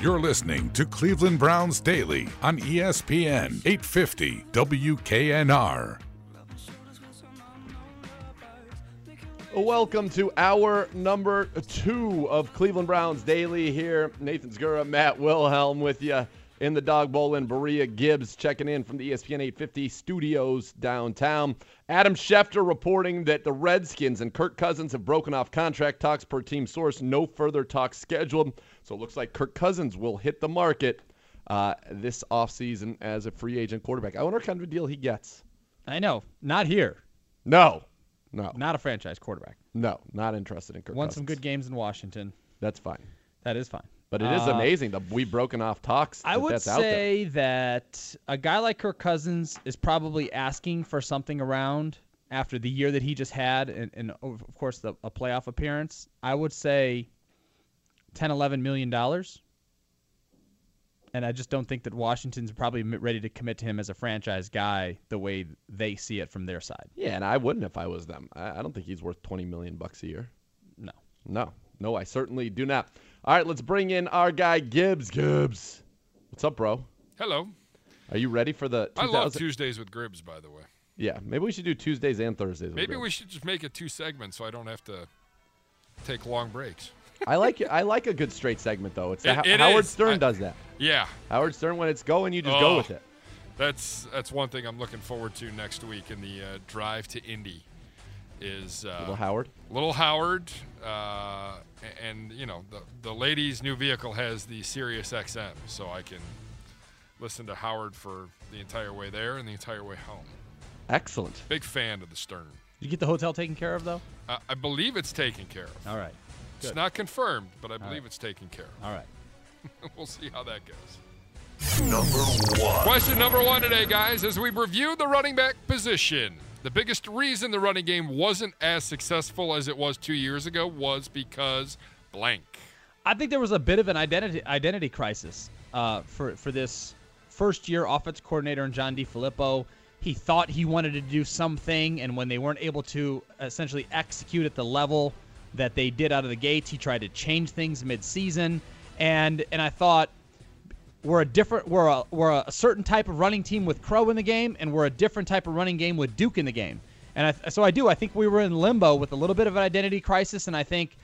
You're listening to Cleveland Browns Daily on ESPN 850 WKNR. Welcome to hour number 2 of Cleveland Browns Daily here. Nathan Zgura, Matt Wilhelm with you in the Dog Bowl, and Berea Gibbs checking in from the ESPN 850 studios downtown. Adam Schefter reporting that the Redskins and Kirk Cousins have broken off contract talks per team source. No further talks scheduled. So it looks like Kirk Cousins will hit the market this offseason as a free agent quarterback. I wonder what kind of a deal he gets. I know. Not here. No. Not a franchise quarterback. No, not interested in Kirk Won Cousins. some good games in Washington. That's fine. That is fine. But it is amazing that we've broken off talks. I would that's out there. say that a guy like Kirk Cousins is probably asking for something around after the year that he just had and of course, a playoff appearance. I would say $10, $11 million. And I just don't think that Washington's probably ready to commit to him as a franchise guy the way they see it from their side. Yeah, and I wouldn't if I was them. I don't think he's worth $20 million a year. No, I certainly do not. All right, let's bring in our guy Gibbs. Gibbs, what's up, bro? Hello. Are you ready for the 2000? I love Tuesdays with Gribbs, by the way. Yeah, maybe we should do Tuesdays and Thursdays. Maybe we should just make it 2 segments so I don't have to take long breaks. I like a good straight segment, though. It's it Howard is. Stern does that. Yeah. Howard Stern, when it's going, you just go with it. That's one thing I'm looking forward to next week in the drive to Indy is Little Howard. And you know the lady's new vehicle has the Sirius XM, so I can listen to Howard for the entire way there and the entire way home. Excellent. Big fan of the Stern. Did you get the hotel taken care of, though? I believe it's taken care of. All right. Good. It's not confirmed, but I believe it's taken care of. All right. We'll see how that goes. Number 1. Question number 1 today, guys, as we review the running back position. The biggest reason the running game wasn't as successful as it was 2 years ago was because blank. I think there was a bit of an identity crisis for this first-year offense coordinator in John DeFilippo. He thought he wanted to do something, and when they weren't able to essentially execute at the level that they did out of the gates, he tried to change things mid-season. And I thought we're a certain type of running team with Crow in the game, and we're a different type of running game with Duke in the game. And I think we were in limbo with a little bit of an identity crisis, and I think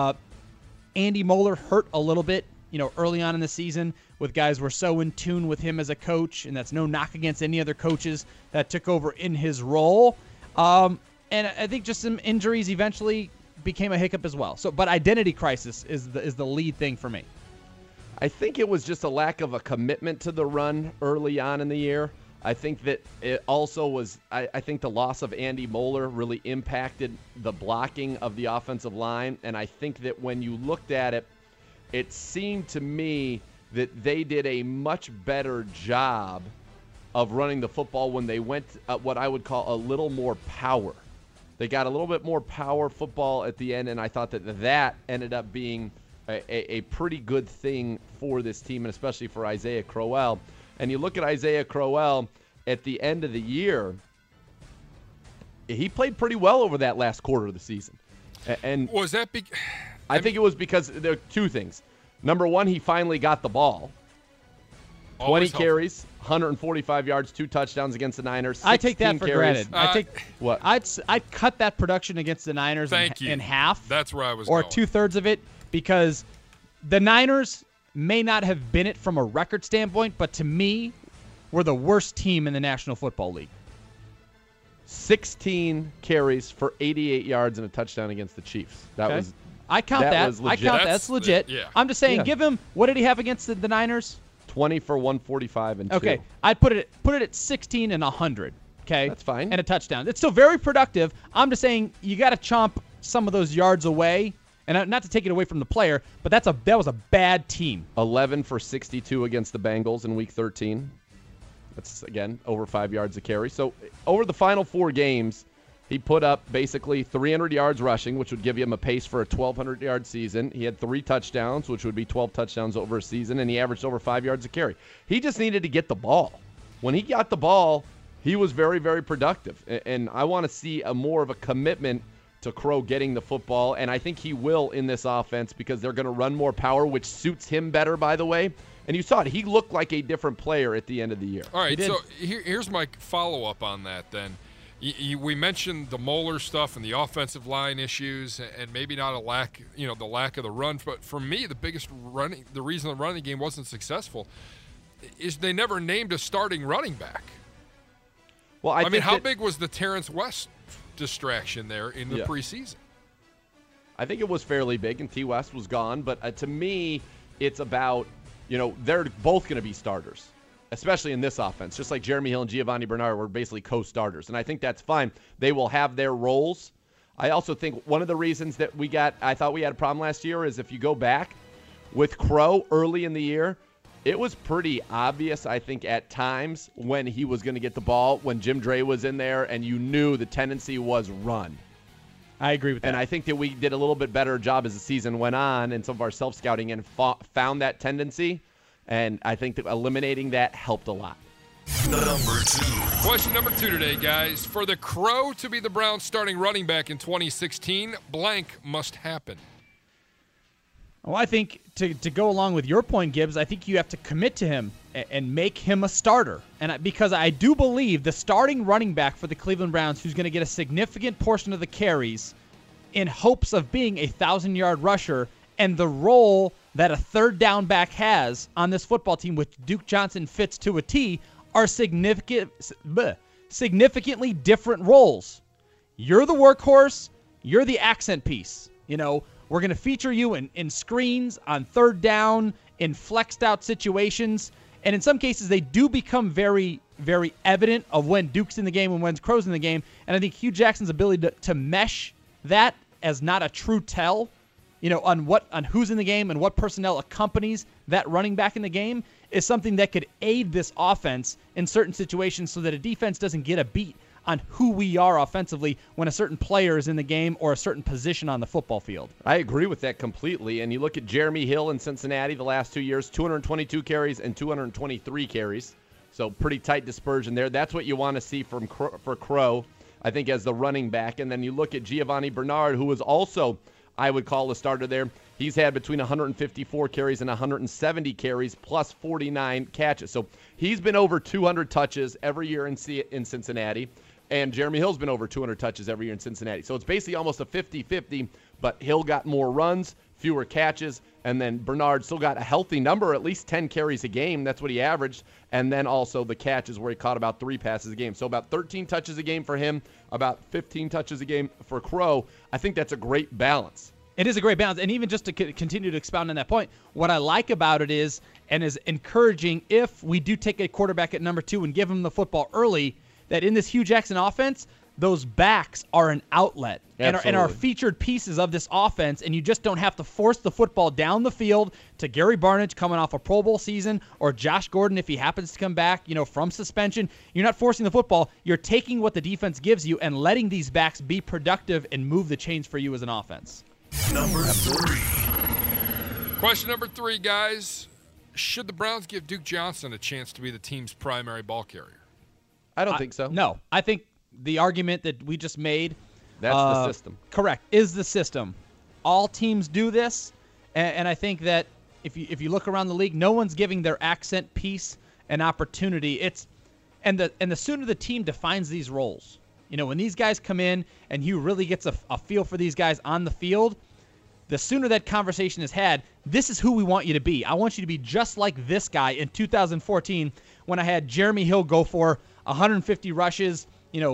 Andy Moeller hurt a little bit, early on in the season with guys who were so in tune with him as a coach, and that's no knock against any other coaches that took over in his role. And I think just some injuries eventually became a hiccup as well. But identity crisis is the lead thing for me. I think it was just a lack of a commitment to the run early on in the year. I think that it also was I think the loss of Andy Moeller really impacted the blocking of the offensive line, and I think that when you looked at it, it seemed to me that they did a much better job of running the football when they went what I would call a little more power. They got a little bit more power football at the end, and I thought that ended up being a pretty good thing for this team, and especially for Isaiah Crowell. And you look at Isaiah Crowell at the end of the year, he played pretty well over that last quarter of the season. And was that I think it was because there are 2 things. Number 1, he finally got the ball. 20 carries, 145 yards, 2 touchdowns against the Niners. I take that for carries. granted. What? I'd cut that production against the Niners in half. That's where I was or going. 2/3 of it, because the Niners may not have been it from a record standpoint, but to me, we're the worst team in the National Football League. 16 carries for 88 yards and a touchdown against the Chiefs. I count that. Was legit. That's legit. Yeah. I'm just saying, give him, what did he have against the Niners? 20 for 145 and 2. Okay, I'd put it at 16 and 100. Okay, that's fine. And a touchdown. It's still very productive. I'm just saying you got to chomp some of those yards away, and not to take it away from the player, but that was a bad team. 11 for 62 against the Bengals in Week 13. That's again over 5 yards a carry. So over the final 4 games, he put up basically 300 yards rushing, which would give him a pace for a 1,200-yard season. He had 3 touchdowns, which would be 12 touchdowns over a season, and he averaged over 5 yards a carry. He just needed to get the ball. When he got the ball, he was very, very productive. And I want to see more of a commitment to Crow getting the football, and I think he will in this offense because they're going to run more power, which suits him better, by the way. And you saw it. He looked like a different player at the end of the year. All right, so here's my follow-up on that then. We mentioned the Moeller stuff and the offensive line issues and maybe not the lack of the run. But for me, the reason the running game wasn't successful is they never named a starting running back. Well, I mean, how big was the Terrence West distraction there in the preseason? I think it was fairly big, and T. West was gone. But to me, it's about, they're both going to be starters, especially in this offense. Just like Jeremy Hill and Giovanni Bernard were basically co-starters, and I think that's fine. They will have their roles. I also think one of the reasons that I thought we had a problem last year is if you go back with Crow early in the year, it was pretty obvious, I think, at times when he was going to get the ball, when Jim Dre was in there, and you knew the tendency was run. I agree with that. And I think that we did a little bit better job as the season went on in some of our self-scouting and found that tendency. And I think that eliminating that helped a lot. Number 2. Question number 2 today, guys. For the Crow to be the Browns starting running back in 2016, blank must happen. Well, I think to go along with your point, Gibbs, I think you have to commit to him and make him a starter. And because I do believe the starting running back for the Cleveland Browns, who's going to get a significant portion of the carries in hopes of being a 1,000-yard rusher, and the role that a third down back has on this football team, which Duke Johnson fits to a T, are significantly different roles. You're the workhorse. You're the accent piece. We're going to feature you in screens, on third down, in flexed out situations. And in some cases, they do become very, very evident of when Duke's in the game and when Crow's in the game. And I think Hugh Jackson's ability to mesh that as not a true tell, on who's in the game and what personnel accompanies that running back in the game is something that could aid this offense in certain situations so that a defense doesn't get a beat on who we are offensively when a certain player is in the game or a certain position on the football field. I agree with that completely. And you look at Jeremy Hill in Cincinnati the last 2 years, 222 carries and 223 carries. So pretty tight dispersion there. That's what you want to see for Crow, I think, as the running back. And then you look at Giovanni Bernard, who was also, I would call, a starter there. He's had between 154 carries and 170 carries plus 49 catches. So he's been over 200 touches every year in Cincinnati. And Jeremy Hill's been over 200 touches every year in Cincinnati. So it's basically almost a 50-50, but Hill got more runs, fewer catches, and then Bernard still got a healthy number, at least 10 carries a game. That's what he averaged. And then also the catches where he caught about 3 passes a game. So about 13 touches a game for him, about 15 touches a game for Crow. I think that's a great balance. It is a great balance. And even just to continue to expound on that point, what I like about it is, and is encouraging, if we do take a quarterback at number 2 and give him the football early, that in this Hugh Jackson offense, those backs are an outlet and are featured pieces of this offense, and you just don't have to force the football down the field to Gary Barnidge coming off a Pro Bowl season or Josh Gordon if he happens to come back, from suspension. You're not forcing the football. You're taking what the defense gives you and letting these backs be productive and move the chains for you as an offense. Number 3. Question number 3, guys. Should the Browns give Duke Johnson a chance to be the team's primary ball carrier? I don't think so. No. I think the argument that we just made, that's the system. Correct, is the system. All teams do this, and I think that if you look around the league, no one's giving their accent piece an opportunity. And the sooner the team defines these roles, when these guys come in and Hugh really gets a feel for these guys on the field, the sooner that conversation is had, this is who we want you to be. I want you to be just like this guy in 2014 when I had Jeremy Hill go for 150 rushes,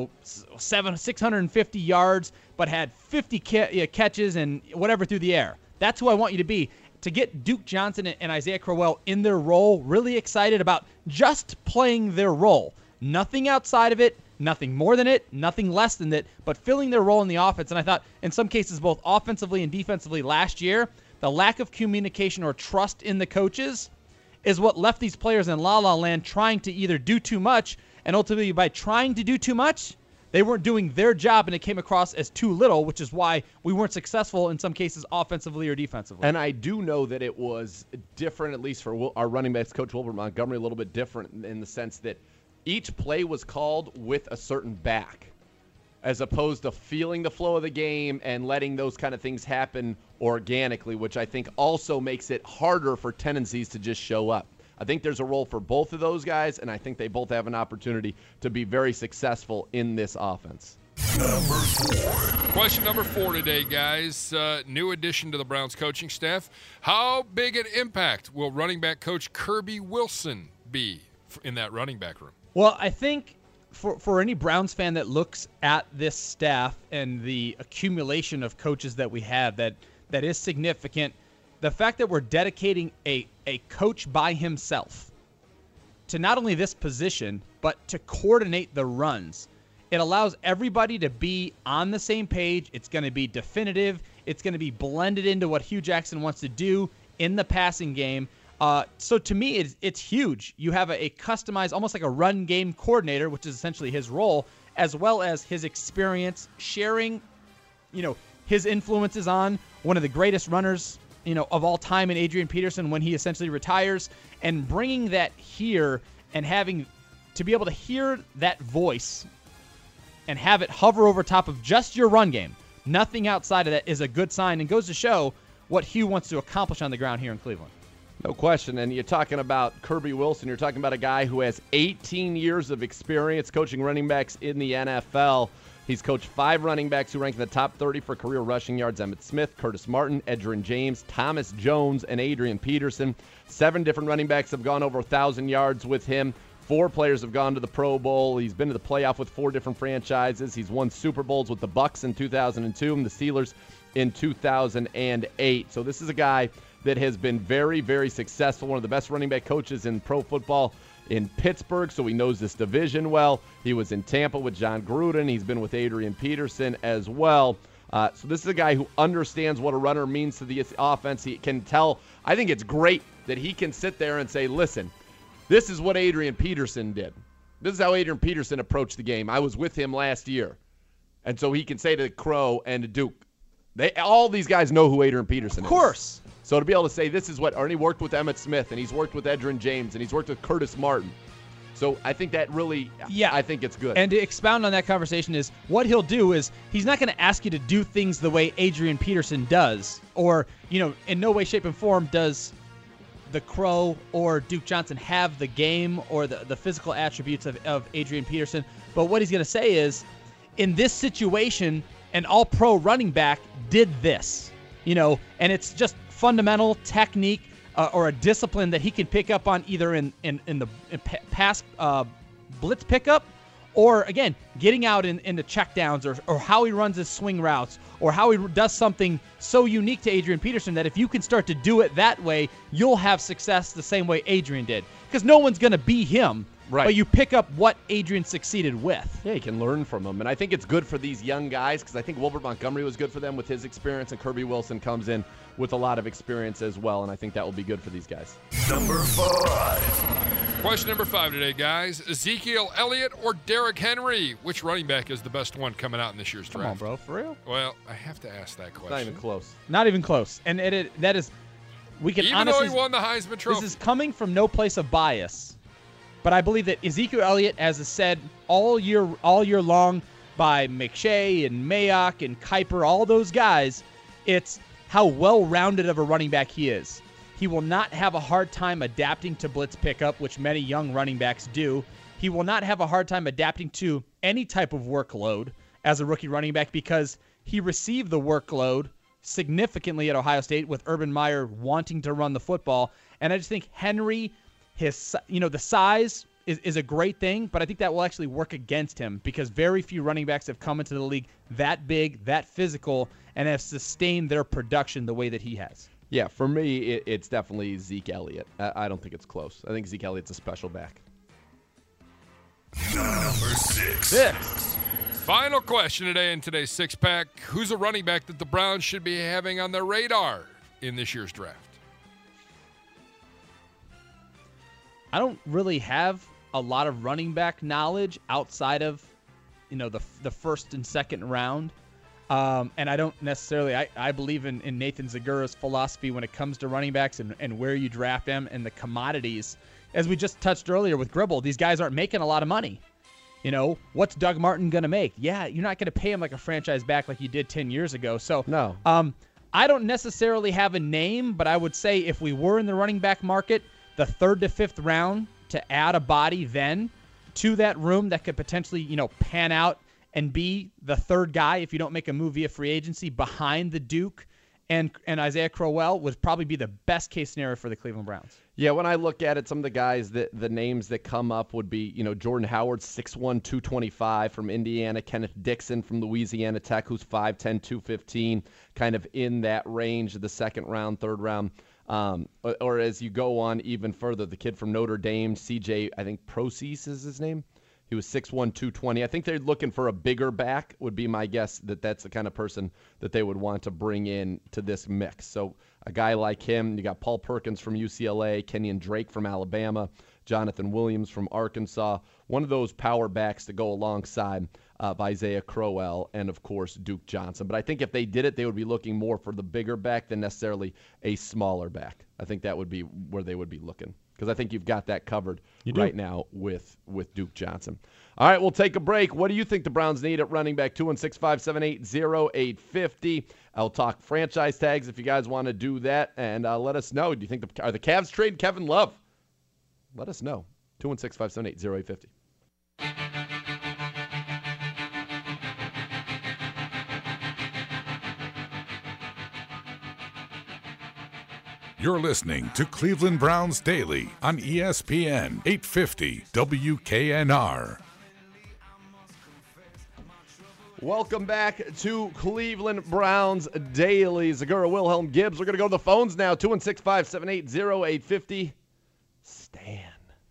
650 yards, but had 50 catches and whatever through the air. That's who I want you to be. To get Duke Johnson and Isaiah Crowell in their role, really excited about just playing their role. Nothing outside of it, nothing more than it, nothing less than it, but filling their role in the offense. And I thought in some cases, both offensively and defensively last year, the lack of communication or trust in the coaches is what left these players in la-la land trying to either do too much, and ultimately by trying to do too much, they weren't doing their job and it came across as too little, which is why we weren't successful in some cases offensively or defensively. And I do know that it was different, at least for our running backs coach Wilbert Montgomery, a little bit different in the sense that each play was called with a certain back. as opposed to feeling the flow of the game and letting those kind of things happen organically, which I think also makes it harder for tendencies to just show up. I think there's a role for both of those guys, and I think they both have an opportunity to be very successful in this offense. Number 4. Question number 4 today, guys. New addition to the Browns coaching staff. How big an impact will running back coach Kirby Wilson be in that running back room? Well, I think for any Browns fan that looks at this staff and the accumulation of coaches that we have, that is significant. The fact that we're dedicating a coach by himself to not only this position, but to coordinate the runs. It allows everybody to be on the same page. It's going to be definitive. It's going to be blended into what Hugh Jackson wants to do in the passing game. So to me, it's huge. You have a customized, almost like a run game coordinator, which is essentially his role, as well as his experience sharing, his influences on one of the greatest runners, of all time in Adrian Peterson when he essentially retires, and bringing that here and having to be able to hear that voice and have it hover over top of just your run game. Nothing outside of that is a good sign and goes to show what Hugh wants to accomplish on the ground here in Cleveland. No question. And you're talking about Kirby Wilson. You're talking about a guy who has 18 years of experience coaching running backs in the NFL. He's coached 5 running backs who rank in the top 30 for career rushing yards: Emmitt Smith, Curtis Martin, Edgerrin James, Thomas Jones, and Adrian Peterson. 7 different running backs have gone over 1,000 yards with him. 4 players have gone to the Pro Bowl. He's been to the playoff with 4 different franchises. He's won Super Bowls with the Bucs in 2002 and the Steelers in 2008. So this is a guy that has been very, very successful, one of the best running back coaches in pro football in Pittsburgh, so he knows this division well. He was in Tampa with John Gruden. He's been with Adrian Peterson as well. So this is a guy who understands what a runner means to the offense. He can tell. I think it's great that he can sit there and say, listen, this is what Adrian Peterson did. This is how Adrian Peterson approached the game. I was with him last year. And so he can say to Crow and to Duke, all these guys know who Adrian Peterson is. Of course. So to be able to say this is what, and he worked with Emmitt Smith, and he's worked with Edgerrin James, and he's worked with Curtis Martin. So I think that really, I think it's good. And to expound on that conversation is, what he'll do is, he's not going to ask you to do things the way Adrian Peterson does, or, in no way, shape, and form does the Crow or Duke Johnson have the game or the physical attributes of Adrian Peterson. But what he's going to say is, in this situation, an all-pro running back did this, and it's just fundamental technique or a discipline that he can pick up on either in the pass blitz pickup, or again getting out in the checkdowns, or how he runs his swing routes, or how he does something so unique to Adrian Peterson that if you can start to do it that way, you'll have success the same way Adrian did, because no one's going to be him. Right. But you pick up what Adrian succeeded with. Yeah, you can learn from him. And I think it's good for these young guys, because I think Wilbert Montgomery was good for them with his experience, and Kirby Wilson comes in with a lot of experience as well, and I think that will be good for these guys. Number 5. Question number 5 today, guys. Ezekiel Elliott or Derrick Henry? Which running back is the best one coming out in this year's draft? Come on, bro, for real? Well, I have to ask that question. Not even close. Not even close. And that is, we can even honestly, though he won the Heisman Trophy. This is coming from no place of bias. But I believe that Ezekiel Elliott, as is said all year long by McShay and Mayock and Kuiper, all those guys, it's how well-rounded of a running back he is. He will not have a hard time adapting to blitz pickup, which many young running backs do. He will not have a hard time adapting to any type of workload as a rookie running back, because he received the workload significantly at Ohio State with Urban Meyer wanting to run the football. And I just think Henry, the size is a great thing, but I think that will actually work against him, because very few running backs have come into the league that big, that physical, and have sustained their production the way that he has. Yeah, for me, it's definitely Zeke Elliott. I don't think it's close. I think Zeke Elliott's a special back. Number 6. Final question today in today's six-pack. Who's a running back that the Browns should be having on their radar in this year's draft? I don't really have a lot of running back knowledge outside of, the first and second round. And I don't necessarily, I believe in Nathan Zagura's philosophy when it comes to running backs and where you draft them and the commodities. As we just touched earlier with Gribble, these guys aren't making a lot of money. what's Doug Martin going to make? Yeah, you're not going to pay him like a franchise back like you did 10 years ago. So No. I don't necessarily have a name, but I would say if we were in the running back market, the 3rd to 5th round, to add a body then to that room that could potentially, pan out and be the 3rd guy if you don't make a move via free agency behind the Duke and Isaiah Crowell would probably be the best case scenario for the Cleveland Browns. Yeah, when I look at it, some of the guys the names that come up would be, Jordan Howard, 6'1", 225 from Indiana, Kenneth Dixon from Louisiana Tech, who's 5'10", 215, kind of in that range of the 2nd round, 3rd round. Or as you go on even further, the kid from Notre Dame, CJ, I think Procease is his name. He was 6'1", 220. I think they're looking for a bigger back, would be my guess that that's the kind of person that they would want to bring in to this mix. So a guy like him, you got Paul Perkins from UCLA, Kenyon Drake from Alabama, Jonathan Williams from Arkansas, one of those power backs to go alongside of Isaiah Crowell and, of course, Duke Johnson. But I think if they did it, they would be looking more for the bigger back than necessarily a smaller back. I think that would be where they would be looking, because I think you've got that covered right now with Duke Johnson. All right, we'll take a break. What do you think the Browns need at running back? 216-578-0850. I'll talk franchise tags if you guys want to do that, and let us know. Do you think are the Cavs trading Kevin Love? Let us know. 216-578-0850. You're listening to Cleveland Browns Daily on ESPN 850 WKNR. Welcome back to Cleveland Browns Daily. Zagura, Wilhelm, Gibbs. We're going to go to the phones now. 216-578-0850. Stan.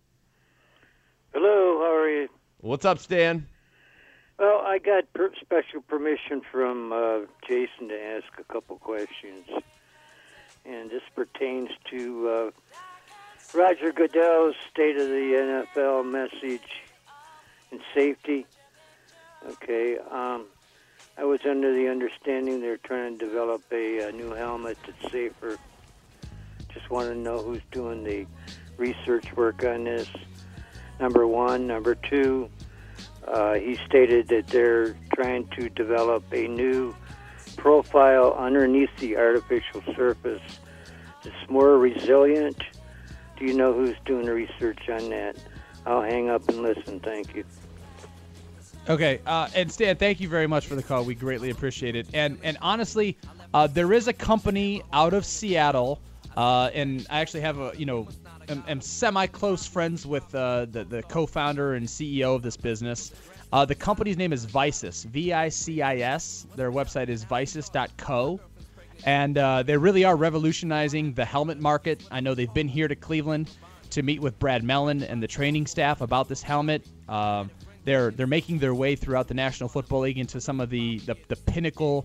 Hello, how are you? What's up, Stan? Well, I got special permission from Jason to ask a couple questions. And this pertains to Roger Goodell's State of the NFL message and safety. Okay, I was under the understanding they're trying to develop a new helmet that's safer. Just want to know who's doing the research work on this, number one. Number two, he stated that they're trying to develop a new profile underneath the artificial surface that's more resilient. Do you know who's doing the research on that? I'll hang up and listen. Thank you. Okay, and Stan, thank you very much for the call. We greatly appreciate it. And honestly, there is a company out of Seattle, and I actually have am semi-close friends with the co-founder and CEO of this business. The company's name is Vicis, V-I-C-I-S. Their website is vicis.co. And they really are revolutionizing the helmet market. I know they've been here to Cleveland to meet with Brad Mellon and the training staff about this helmet. They're making their way throughout the National Football League into some of the pinnacle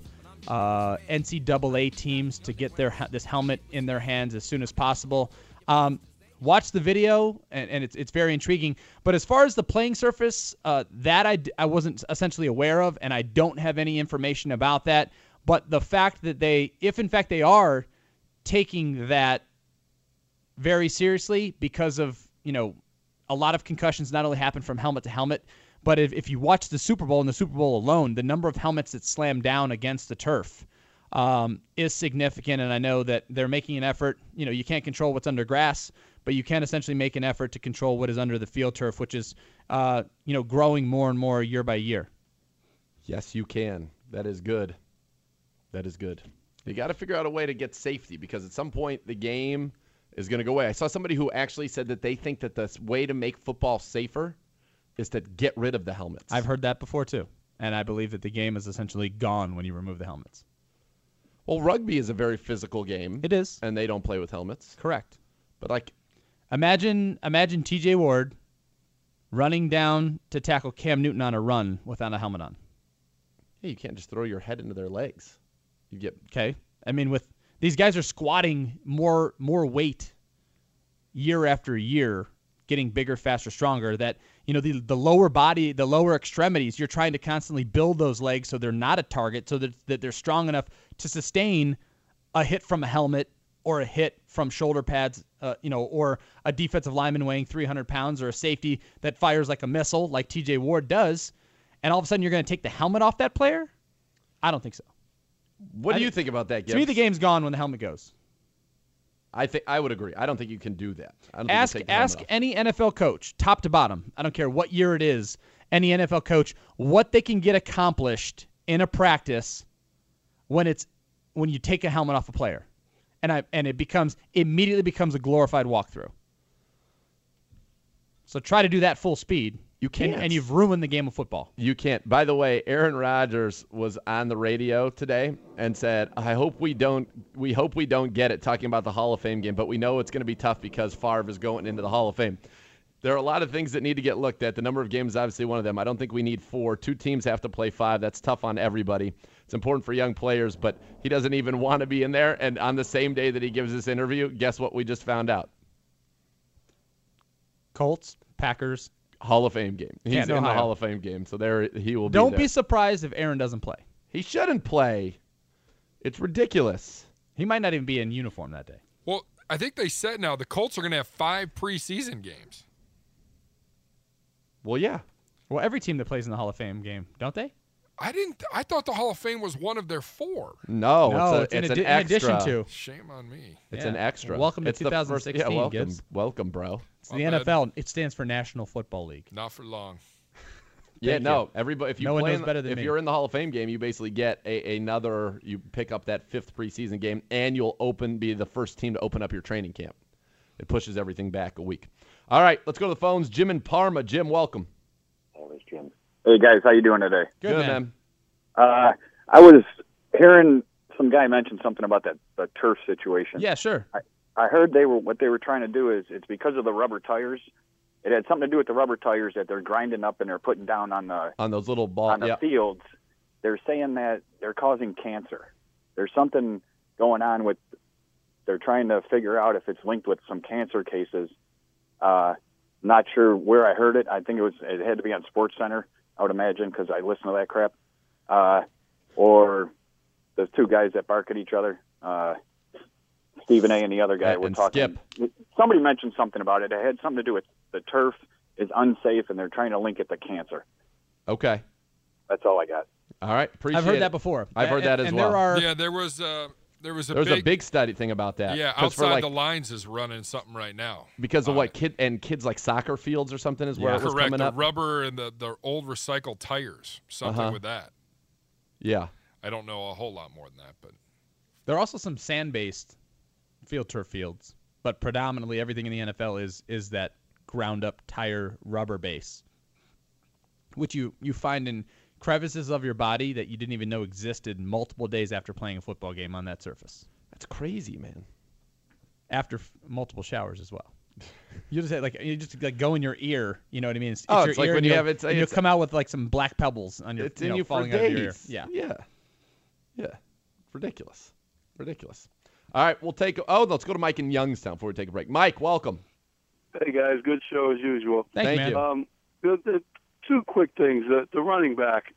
NCAA teams to get this helmet in their hands as soon as possible. Watch the video, and it's very intriguing. But as far as the playing surface, that I wasn't essentially aware of, and I don't have any information about that. But the fact that if in fact they are taking that very seriously, because of, a lot of concussions not only happen from helmet to helmet, but if you watch the Super Bowl and the Super Bowl alone, the number of helmets that slam down against the turf is significant. And I know that they're making an effort. You can't control what's under grass, but you can essentially make an effort to control what is under the field turf, which is, growing more and more year by year. Yes, you can. That is good. That is good. You got to figure out a way to get safety, because at some point the game is going to go away. I saw somebody who actually said that they think that the way to make football safer is to get rid of the helmets. I've heard that before too, and I believe that the game is essentially gone when you remove the helmets. Well, rugby is a very physical game. It is. And they don't play with helmets. Correct. But imagine TJ Ward running down to tackle Cam Newton on a run without a helmet on. Hey, you can't just throw your head into their legs. You get okay. I mean, with these guys are squatting more weight year after year, getting bigger, faster, stronger. That the lower body, the lower extremities, you're trying to constantly build those legs so they're not a target, so that they're strong enough to sustain a hit from a helmet or a hit from shoulder pads or a defensive lineman weighing 300 pounds or a safety that fires like a missile like TJ Ward does, and all of a sudden you're going to take the helmet off that player? I don't think so. What do you think about that, Gibbs? To me, the game's gone when the helmet goes. I would agree. I don't think you can do that. I don't Ask think you take the helmet off. any NFL coach, top to bottom, I don't care what year it is, any NFL coach, what they can get accomplished in a practice when you take a helmet off a player. And it immediately becomes a glorified walkthrough. So try to do that full speed. You can't. And you've ruined the game of football. You can't. By the way, Aaron Rodgers was on the radio today and said, we hope we don't get it," talking about the Hall of Fame game, but we know it's going to be tough because Favre is going into the Hall of Fame. There are a lot of things that need to get looked at. The number of games is obviously one of them. I don't think we need 4. 2 teams have to play 5. That's tough on everybody. It's important for young players, but he doesn't even want to be in there. And on the same day that he gives this interview, guess what we just found out? Colts, Packers, Hall of Fame game. He's in the Ohio. Hall of Fame game, so there he will be. Don't there. be surprised if Aaron doesn't play. He shouldn't play. It's ridiculous. He might not even be in uniform that day. Well, I think they said now the Colts are going to have 5 preseason games. Well, yeah. Well, every team that plays in the Hall of Fame game, don't they? I thought the Hall of Fame was one of their 4. No, it's an in extra. addition to. Shame on me. It's an extra. Welcome to It's the first- 2016, welcome, Gibbs. welcome, bro. It's the NFL. It stands for National Football League. Not for long. Yeah, Thank no. you. Everybody, if you No one play, knows better than if me. you're in the Hall of Fame game, you basically get another. You pick up that 5th preseason game, and you'll be the first team to open up your training camp. It pushes everything back a week. All right, let's go to the phones. Jim in Parma. Jim, welcome. Hey guys, how you doing today? Good, man. I was hearing some guy mention something about the turf situation. Yeah, sure. I heard what they were trying to do is it's because of the rubber tires. It had something to do with the rubber tires that they're grinding up and they're putting down on those little balls. on the fields. They're saying that they're causing cancer. There's something going on with. They're trying to figure out if it's linked with some cancer cases. Not sure where I heard it. I think it had to be on SportsCenter, I would imagine, because I listen to that crap. Or the 2 guys that bark at each other, Stephen A. and the other guy were and talking. Skip. Somebody mentioned something about it. It had something to do with the turf is unsafe, and they're trying to link it to cancer. Okay. That's all I got. All right. Appreciate I've heard it. that before. I've heard that as and well. There are, Yeah, there was a There's a big study thing about that. Yeah, 'Cause for, Outside like, the Lines is running something right now. because of what kids like soccer fields or something is where it was Correct. coming The up. rubber and the old recycled tires, something with that. Yeah. I don't know a whole lot more than that, but there are also some sand-based turf fields, but predominantly everything in the NFL is that ground-up tire rubber base, which you find in crevices of your body that you didn't even know existed multiple days after playing a football game on that surface. That's crazy, man. After multiple showers as well. You just go in your ear. You know what I mean? It's Oh, your it's like ear, when and you have it. and you'll come out with like some black pebbles on your. It's in you for falling out of your ear. days. Yeah. Yeah. Ridiculous. All right, let's go to Mike in Youngstown before we take a break. Mike, welcome. Hey guys, good show as usual. Thank you, man. you. The 2 quick things. The running back.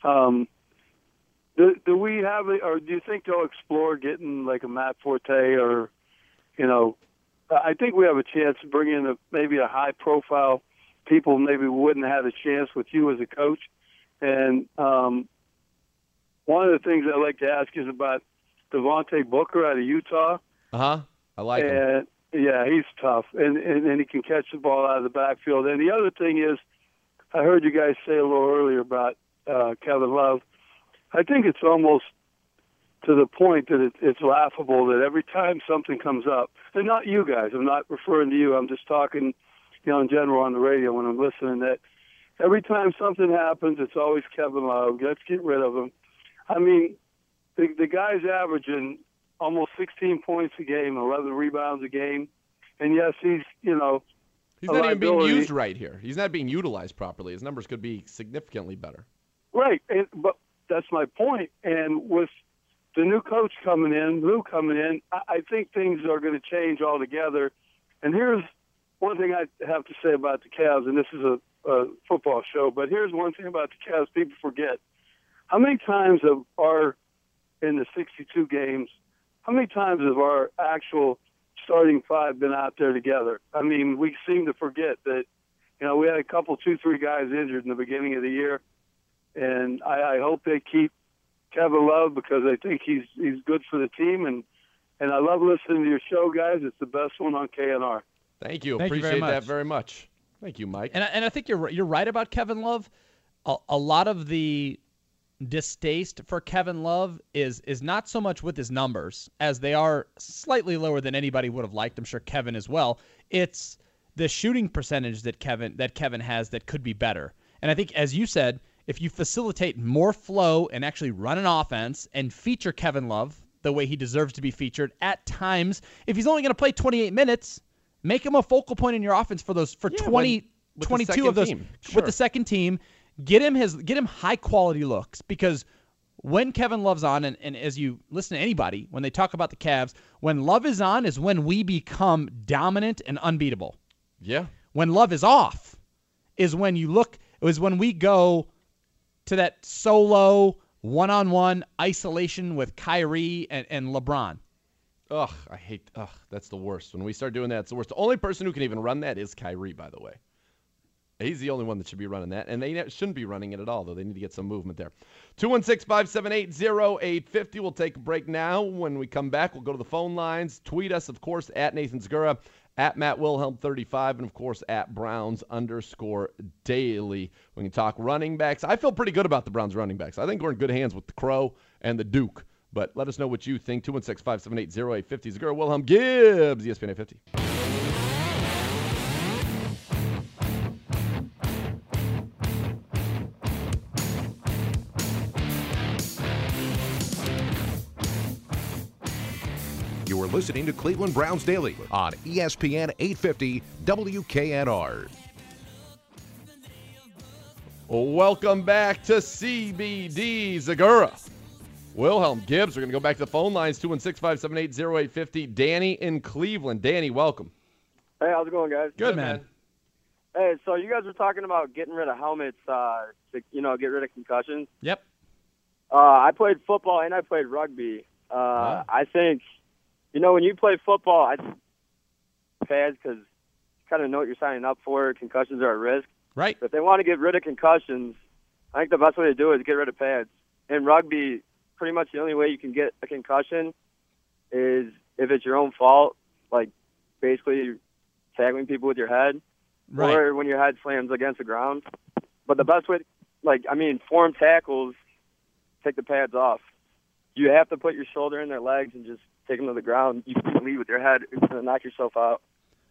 Do we have or do you think they'll explore getting like a Matt Forte or, I think we have a chance to bring in maybe a high profile people maybe wouldn't have a chance with you as a coach. And one of the things I'd like to ask is about Devontae Booker out of Utah. I like him. And yeah, he's tough, and he can catch the ball out of the backfield. And the other thing is, I heard you guys say a little earlier about Kevin Love. I think it's almost to the point that it's laughable that every time something comes up, and not you guys, I'm not referring to you, I'm just talking, in general on the radio when I'm listening, that every time something happens, it's always Kevin Love. Let's get rid of him. I mean, the guy's averaging almost 16 points a game, 11 rebounds a game, and yes, he's He's not even being liability. used right here. He's not being utilized properly. His numbers could be significantly better. Right, but that's my point. And with the new coach coming in, Lou coming in, I think things are going to change altogether. And here's one thing I have to say about the Cavs, and this is a football show, but here's one thing about the Cavs people forget. How many times in the 62 games, how many times have our actual starting five been out there together. I mean, we seem to forget that, we had a couple, 2-3 guys injured in the beginning of the year, and I hope they keep Kevin Love because I think he's good for the team, and I love listening to your show, guys. It's the best one on KNR. Thank you. Thank you Appreciate very that much. very much. Thank you, Mike. And I think you're right about Kevin Love. A lot of the distaste for Kevin Love is not so much with his numbers, as they are slightly lower than anybody would have liked. I'm sure Kevin as well. It's the shooting percentage that Kevin has that could be better. And I think, as you said, if you facilitate more flow and actually run an offense and feature Kevin Love the way he deserves to be featured at times, if he's only going to play 28 minutes, make him a focal point in your offense for 22 of those with the second team. Get him high quality looks, because when Kevin Love's on, and as you listen to anybody, when they talk about the Cavs, when Love is on is when we become dominant and unbeatable. Yeah. When Love is off is when we go to that solo one-on-one isolation with Kyrie and LeBron. Ugh, that's the worst. When we start doing that, it's the worst. The only person who can even run that is Kyrie, by the way. He's the only one that should be running that, and they shouldn't be running it at all, though. They need to get some movement there. 216-578-0850. We'll take a break now. When we come back, we'll go to the phone lines. Tweet us, of course, at Nathan Segura, at Matt Wilhelm 35, and, of course, at Browns_Daily. We can talk running backs. I feel pretty good about the Browns running backs. I think we're in good hands with the Crow and the Duke. But let us know what you think. 216-578-0850. Segura, Wilhelm, Gibbs, ESPN 850. You are listening to Cleveland Browns Daily on ESPN 850 WKNR. Welcome back to CBD Segura. Wilhelm, Gibbs. We're going to go back to the phone lines, 216-578-0850. Danny in Cleveland. Danny, welcome. Hey, how's it going, guys? Good, man. Hey, so you guys were talking about getting rid of helmets to, get rid of concussions. Yep. I played football and I played rugby. I think, when you play football, I think pads because you kind of know what you're signing up for. Concussions are at risk. Right. But if they want to get rid of concussions, I think the best way to do it is get rid of pads. In rugby, pretty much the only way you can get a concussion is if it's your own fault, like basically tackling people with your head, right, or when your head slams against the ground. But the best way, form tackles, take the pads off. You have to put your shoulder in their legs and just take them to the ground. You can lead with your head and knock yourself out.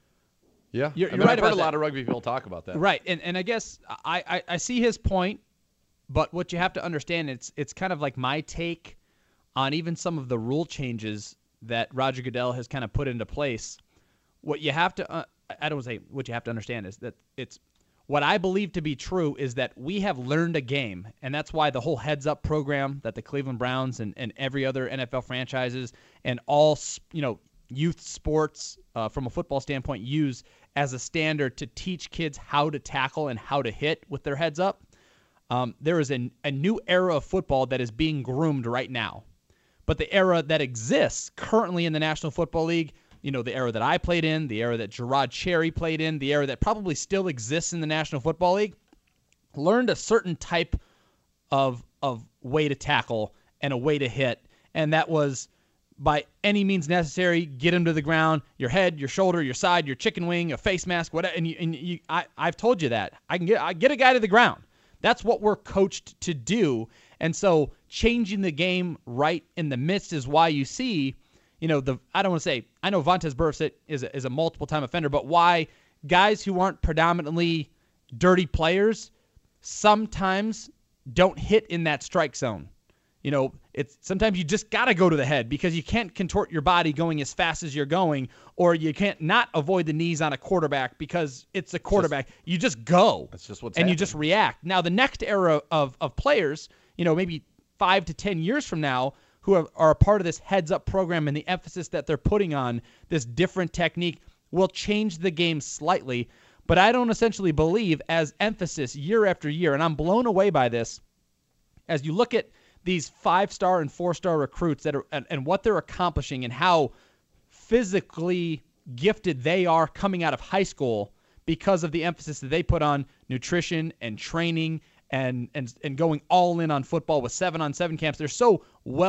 Yeah, you're right. I've heard a lot of rugby people talk about that. Right, and I guess I see his point, but what you have to understand, it's kind of like my take on even some of the rule changes that Roger Goodell has kind of put into place. What you have to I don't say what you have to understand is that it's what I believe to be true is that we have learned a game, and that's why the whole heads-up program that the Cleveland Browns and every other NFL franchises and all youth sports from a football standpoint use as a standard to teach kids how to tackle and how to hit with their heads up. There is a new era of football that is being groomed right now. But the era that exists currently in the National Football League, the era that I played in, the era that Gerard Cherry played in, the era that probably still exists in the National Football League, learned a certain type of way to tackle and a way to hit, and that was by any means necessary, get him to the ground, your head, your shoulder, your side, your chicken wing, a face mask, whatever. And I've told you that. I get a guy to the ground. That's what we're coached to do. And so changing the game right in the midst is why you see, I don't want to say, I know Vontaze Burfict is a multiple-time offender, but why guys who aren't predominantly dirty players sometimes don't hit in that strike zone. It's sometimes you just got to go to the head because you can't contort your body going as fast as you're going, or you can't not avoid the knees on a quarterback because it's a quarterback. You just go. That's just what's and happening. You just react. Now, the next era of players, maybe 5 to 10 years from now, who are a part of this heads-up program and the emphasis that they're putting on this different technique will change the game slightly. But I don't essentially believe as emphasis year after year, and I'm blown away by this, as you look at these 5-star and 4-star recruits that are and what they're accomplishing and how physically gifted they are coming out of high school because of the emphasis that they put on nutrition and training and going all in on football with 7-on-7 camps. They're so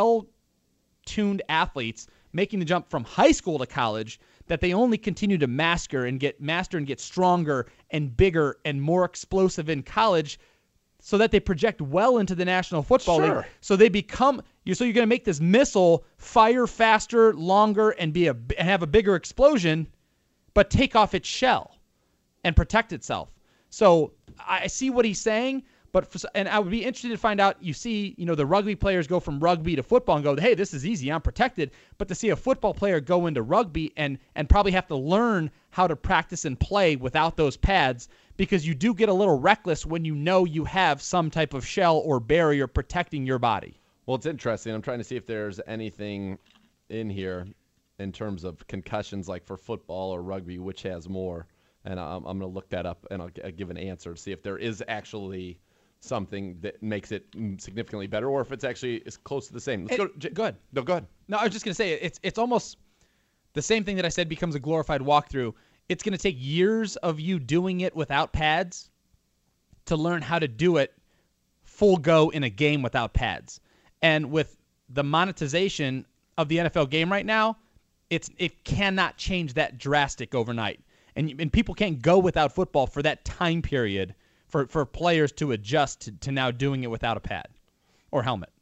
well-tuned athletes making the jump from high school to college that they only continue to master and get stronger and bigger and more explosive in college so that they project well into the National Football League. So they become you're going to make this missile fire faster, longer, and have a bigger explosion, but take off its shell and protect itself. So I see what he's saying, and I would be interested to find out. You see, the rugby players go from rugby to football and go, hey, this is easy, I'm protected. But to see a football player go into rugby and probably have to learn how to practice and play without those pads, because you do get a little reckless when you know you have some type of shell or barrier protecting your body. Well, it's interesting. I'm trying to see if there's anything in here in terms of concussions, like for football or rugby, which has more. And I'm going to look that up, and I'll give an answer to see if there is actually something that makes it significantly better, or if it's actually is close to the same. Go ahead. No, go ahead. No, I was just going to say it's almost the same thing that I said becomes a glorified walkthrough. It's going to take years of you doing it without pads to learn how to do it full go in a game without pads. And with the monetization of the NFL game right now, it cannot change that drastic overnight. And people can't go without football for that time period for players to adjust to now doing it without a pad or helmet.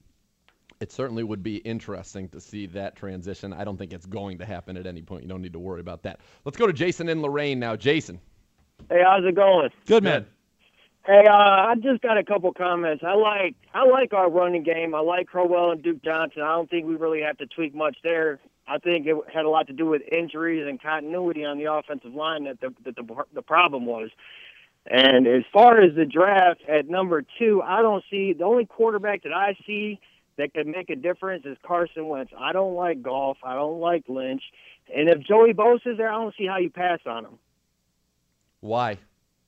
It certainly would be interesting to see that transition. I don't think it's going to happen at any point. You don't need to worry about that. Let's go to Jason in Lorain now. Jason. Hey, how's it going? Good, man. Hey, I just got a couple comments. I like our running game. I like Crowell and Duke Johnson. I don't think we really have to tweak much there. I think it had a lot to do with injuries and continuity on the offensive line that the problem was. And as far as the draft at number 2, I don't see – the only quarterback that I see that could make a difference is Carson Wentz. I don't like Goff. I don't like Lynch. And if Joey Bosa is there, I don't see how you pass on him. Why?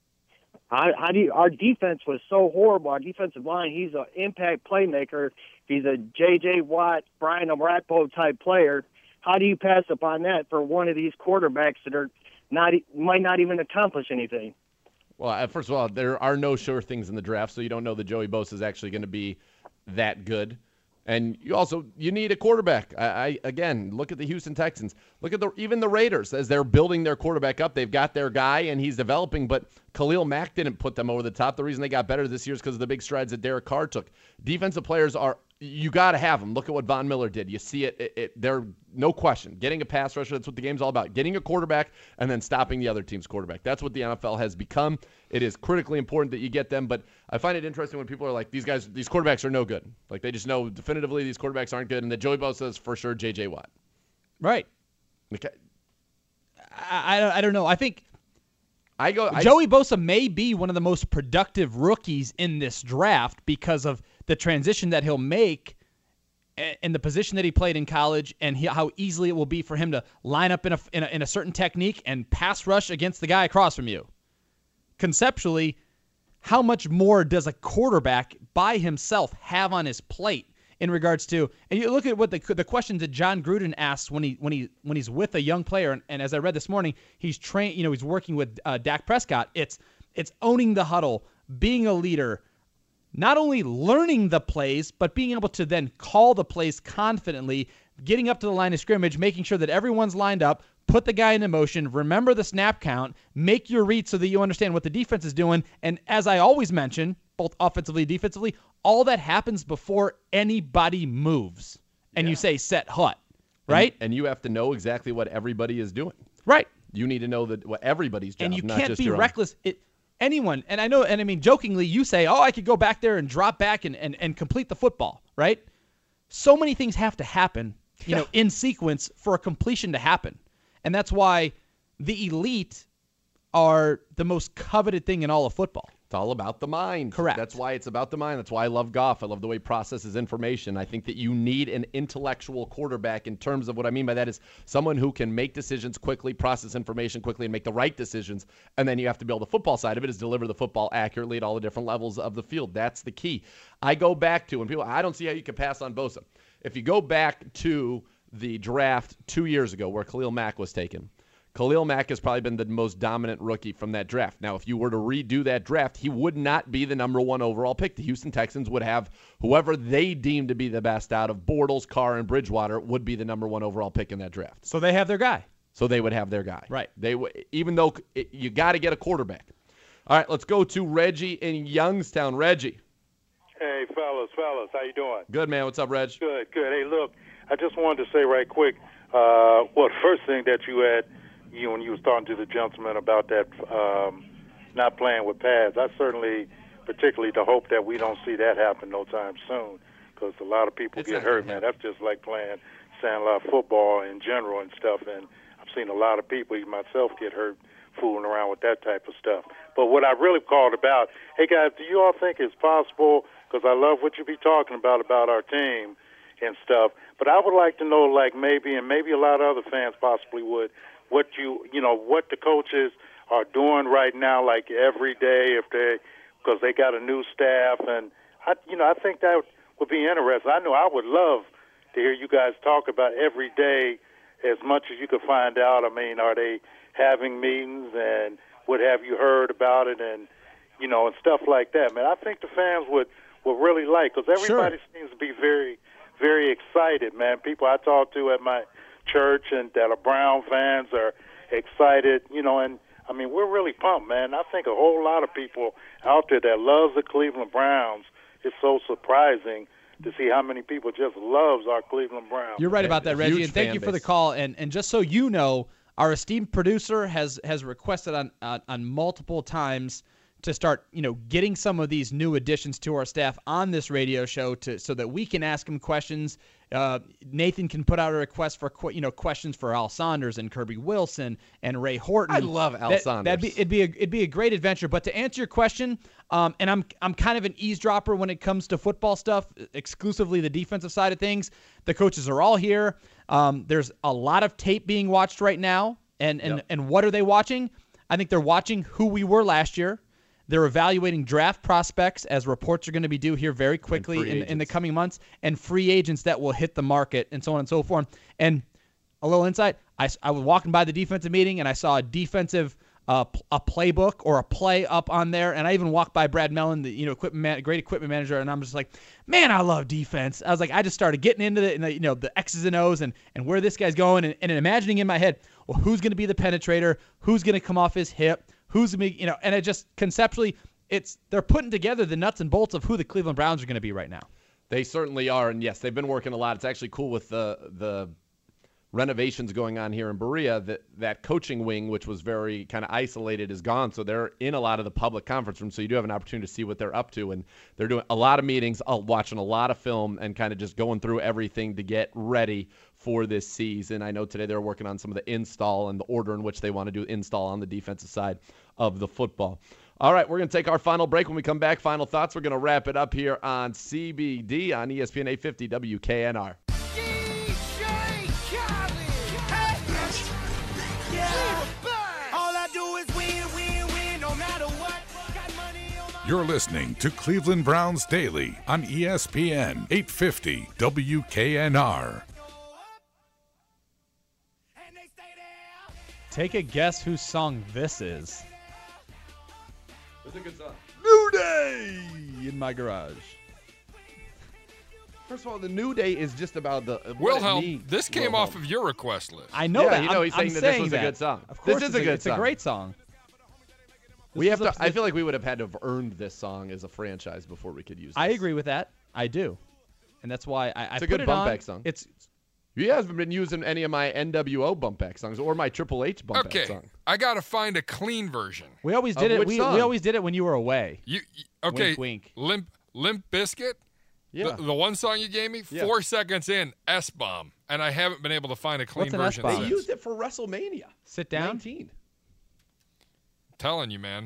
Our defense was so horrible. Our defensive line, he's an impact playmaker. He's a J.J. Watt, Brian Orakpo type player. How do you pass upon that for one of these quarterbacks that might not even accomplish anything? Well, first of all, there are no sure things in the draft, so you don't know that Joey Bosa is actually going to be that good. And you need a quarterback. Again, look at the Houston Texans. Look at even the Raiders as they're building their quarterback up. They've got their guy, and he's developing, but Khalil Mack didn't put them over the top. The reason they got better this year is because of the big strides that Derek Carr took. Defensive players you got to have them. Look at what Von Miller did. You see it. They're no question. Getting a pass rusher, that's what the game's all about. Getting a quarterback and then stopping the other team's quarterback. That's what the NFL has become. It is critically important that you get them, but I find it interesting when people are like, these quarterbacks are no good. Like, they just know definitively these quarterbacks aren't good, and that Joey Bosa is for sure J.J. Watt. Right. Okay. I don't know. I think Joey Bosa may be one of the most productive rookies in this draft because of the transition that he'll make and the position that he played in college, and how easily it will be for him to line up in a certain technique and pass rush against the guy across from you. Conceptually, how much more does a quarterback by himself have on his plate in regards to? And you look at what the questions that John Gruden asks when he's with a young player, and as I read this morning, he's trained. He's working with Dak Prescott. It's owning the huddle, being a leader. Not only learning the plays, but being able to then call the plays confidently, getting up to the line of scrimmage, making sure that everyone's lined up, put the guy into motion, remember the snap count, make your read so that you understand what the defense is doing. And as I always mention, both offensively and defensively, all that happens before anybody moves. And you say set hut, right? And you have to know exactly what everybody is doing. Right. You need to know what everybody's job, and you not can't just be your reckless. Anyone, and I know, and I mean, jokingly, you say, I could go back there and drop back and complete the football, right? So many things have to happen, in sequence for a completion to happen. And that's why the elite are the most coveted thing in all of football. It's all about the mind. Correct. That's why it's about the mind. That's why I love Goff. I love the way he processes information. I think that you need an intellectual quarterback in terms of what I mean by that is someone who can make decisions quickly, process information quickly, and make the right decisions. And then you have to build the football side of it is deliver the football accurately at all the different levels of the field. That's the key. I go back to when people, I don't see how you can pass on Bosa. If you go back to the draft 2 years ago where Khalil Mack was taken. Khalil Mack has probably been the most dominant rookie from that draft. Now, if you were to redo that draft, he would not be the number 1 overall pick. The Houston Texans would have whoever they deem to be the best out of Bortles, Carr, and Bridgewater would be the number 1 overall pick in that draft. So they have their guy. So they would have their guy. Right. Even though you got to get a quarterback. All right, let's go to Reggie in Youngstown. Reggie. Hey, fellas, how you doing? Good, man. What's up, Reg? Good. Hey, look, I just wanted to say right quick, first thing that you had, when you was talking to the gentleman about that not playing with pads, I certainly particularly to hope that we don't see that happen no time soon, because a lot of people get hurt, man. That's just like playing sandlot football in general and stuff, and I've seen a lot of people, even myself, get hurt fooling around with that type of stuff. But what I really called about, hey, guys, do you all think it's possible, because I love what you be talking about our team and stuff, but I would like to know, like, maybe a lot of other fans possibly would, what the coaches are doing right now, like every day, because they got a new staff, and I think that would be interesting. I know I would love to hear you guys talk about every day as much as you could find out. I mean, are they having meetings, and what have you heard about it, and and stuff like that, man. I think the fans would really like, because everybody seems to be very, very excited, man. People I talk to at my church and that are Brown fans are excited, and I mean, we're really pumped, man. I think a whole lot of people out there that loves the Cleveland Browns. It's so surprising to see how many people just loves our Cleveland Browns. You're right about that, Reggie, and thank you for the call. And just so you know, our esteemed producer has requested on multiple times to start, getting some of these new additions to our staff on this radio show so that we can ask them questions. Nathan can put out a request for questions for Al Saunders and Kirby Wilson and Ray Horton. I love Al Saunders. It'd be a great adventure. But to answer your question, and I'm kind of an eavesdropper when it comes to football stuff, exclusively the defensive side of things. The coaches are all here. There's a lot of tape being watched right now, and what are they watching? I think they're watching who we were last year. They're evaluating draft prospects, as reports are going to be due here very quickly in the coming months, and free agents that will hit the market, and so on and so forth. And a little insight, I was walking by the defensive meeting, and I saw a defensive a playbook or a play up on there, and I even walked by Brad Mellon, the great equipment manager, and I'm just like, man, I love defense. I was like, I just started getting into the X's and O's and where this guy's going, and imagining in my head, well, who's going to be the penetrator, who's going to come off his hip, who's going to be, and it just conceptually, they're putting together the nuts and bolts of who the Cleveland Browns are going to be right now. They certainly are, and yes, they've been working a lot. It's actually cool with the renovations going on here in Berea. That coaching wing, which was very kind of isolated, is gone, so they're in a lot of the public conference rooms, so you do have an opportunity to see what they're up to, and they're doing a lot of meetings, watching a lot of film, and kind of just going through everything to get ready for this season. I know today they're working on some of the install and the order in which they want to do install on the defensive side of the football. All right, we're going to take our final break. When we come back, final thoughts. We're going to wrap it up here on CBD on ESPN 850 WKNR. You're listening to Cleveland Browns Daily on ESPN 850 WKNR. Take a guess whose song this is. It's a good song. New Day in my garage. First of all, the New Day is just about the Wilhelm. This came off of your request list. I know that. He's saying that this was a good song. Of course, this is a good song. It's a great song. I feel like we would have had to have earned this song as a franchise before we could use it. I agree with that. I do, and that's why I it's a put good it bump on. back song. You haven't been using any of my NWO bump back songs or my Triple H bump back song. I gotta find a clean version. We always did it. We always did it when you were away. Okay? Wink, wink. Limp Bizkit. Yeah. The one song you gave me, 4 seconds in, S-bomb, and I haven't been able to find a clean version. They used it for WrestleMania. Sit down. 19. I'm telling you, man.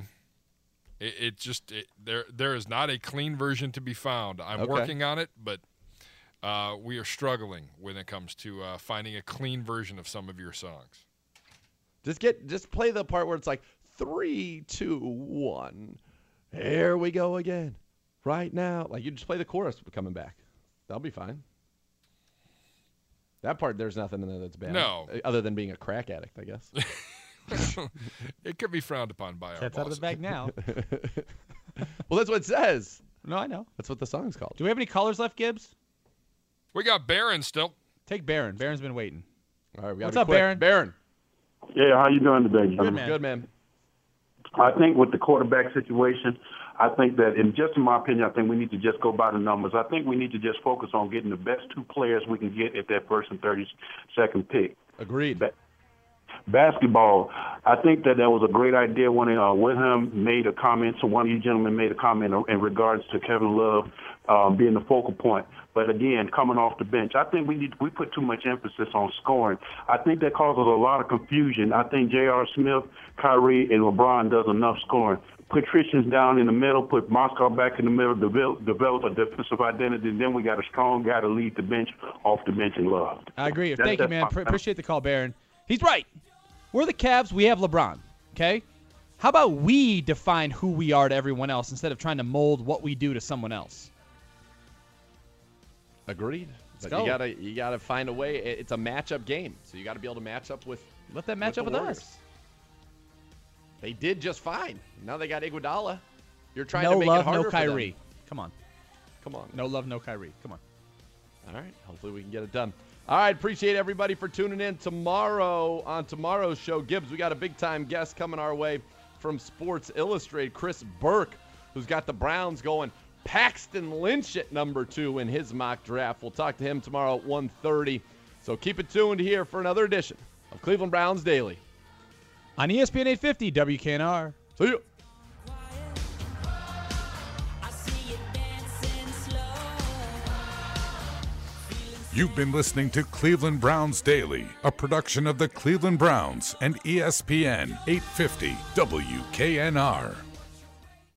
There is not a clean version to be found. I'm working on it, but we are struggling when it comes to finding a clean version of some of your songs. Just play the part where it's like 3, 2, 1. Here we go again. Right now. Like you just play the chorus coming back. That'll be fine. That part, there's nothing in there that's bad. No. Other than being a crack addict, I guess. It could be frowned upon by our Cat's out of the bag now. Well, that's what it says. No, I know. That's what the song's called. Do we have any callers left, Gibbs? We got Barron still. Take Barron. Barron's been waiting. All right, we got What's up, Barron? Barron. Yeah, how you doing today, Good, man. Good, man. I think with the quarterback situation, I think that, in my opinion, I think we need to just go by the numbers. I think we need to just focus on getting the best 2 players we can get at that first and 32nd pick. Agreed. Basketball, I think that was a great idea when Wilhelm made a comment. So one of you gentlemen made a comment in regards to Kevin Love being the focal point. But again, coming off the bench, I think we put too much emphasis on scoring. I think that causes a lot of confusion. I think J.R. Smith, Kyrie, and LeBron does enough scoring. Put Christians down in the middle, put Moscow back in the middle, develop a defensive identity, and then we got a strong guy to lead the bench off the bench in Love. I agree. Thank you, man. Appreciate the call, Barron. He's right. We're the Cavs. We have LeBron, okay? How about we define who we are to everyone else instead of trying to mold what we do to someone else? Agreed. Let's But go. you gotta find a way. It's a matchup game, so you got to be able to match up with. Let that match up with us. They did just fine. Now they got Iguodala. You're trying No to make love, it harder no for them. Kyrie. Come on. Come on. No love, no Kyrie. Come on. All right. Hopefully we can get it done. All right. Appreciate everybody for tuning in. Tomorrow, on tomorrow's show, Gibbs, we got a big-time guest coming our way from Sports Illustrated, Chris Burke, who's got the Browns going Paxton Lynch at number 2 in his mock draft. We'll talk to him tomorrow at 1:30. So keep it tuned here for another edition of Cleveland Browns Daily. On ESPN 850, WKNR. See you. You've been listening to Cleveland Browns Daily, a production of the Cleveland Browns and ESPN 850 WKNR.